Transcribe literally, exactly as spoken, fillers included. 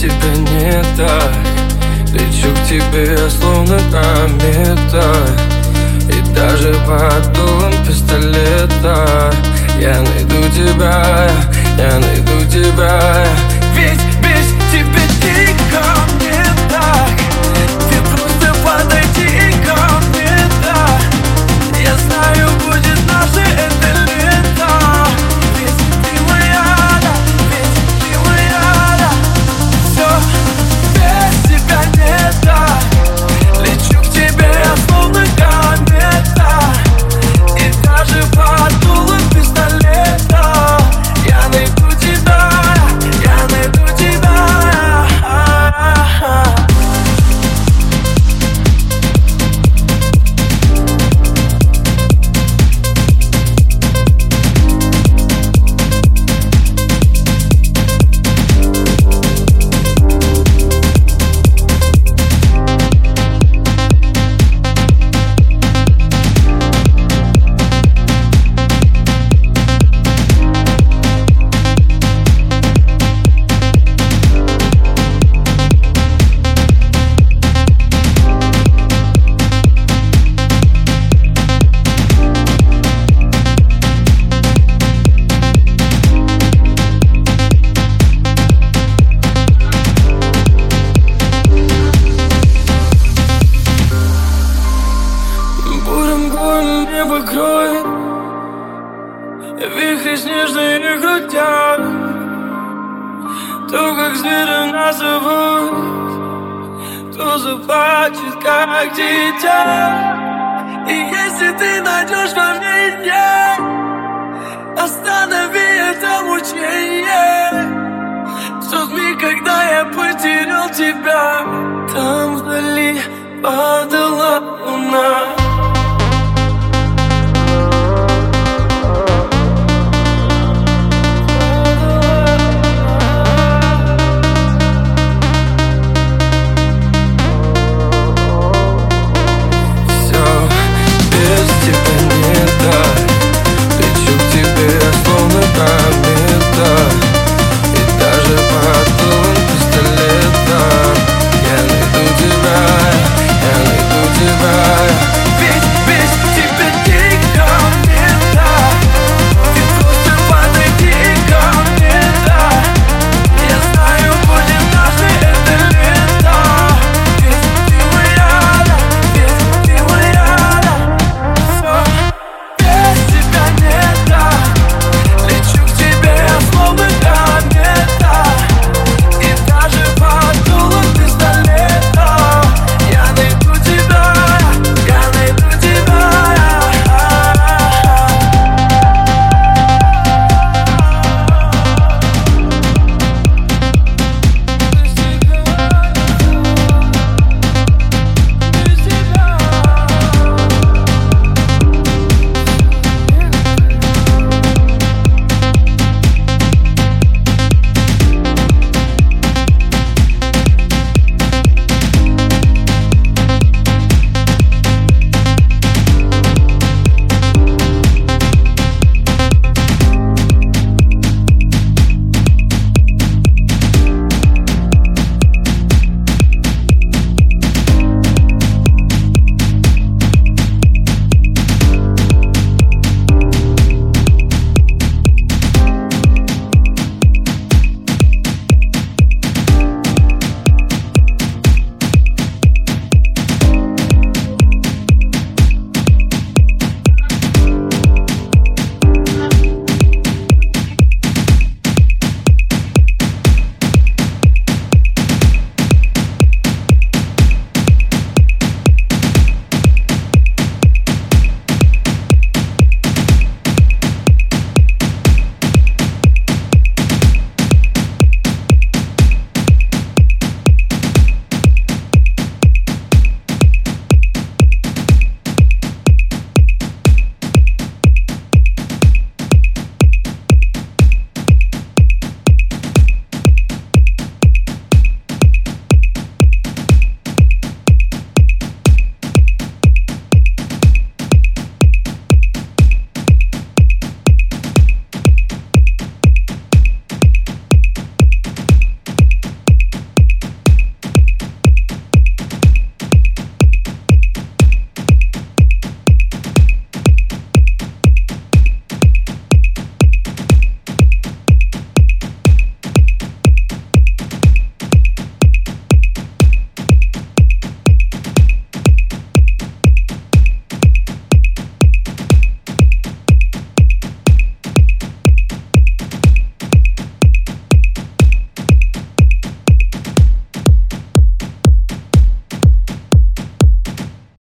тебя не так. Лечу к тебе, словно комета, и даже под дулом пистолета я найду тебя, я найду тебя. Ведь без тебя ты ко мне так. Ты просто подойди ко мне так. Я знаю, будет наше это лето. Ведь ты моя, да, ведь ты моя, да. Все без тебя не так. Лечу к тебе, словно комета, и даже под дулом пистолета я найду тебя, я найду тебя. Небо кроет, вихри снежные крутят, то, как звери нас зовут, кто заплачет, как дитя. И если ты найдешь во мне, останови.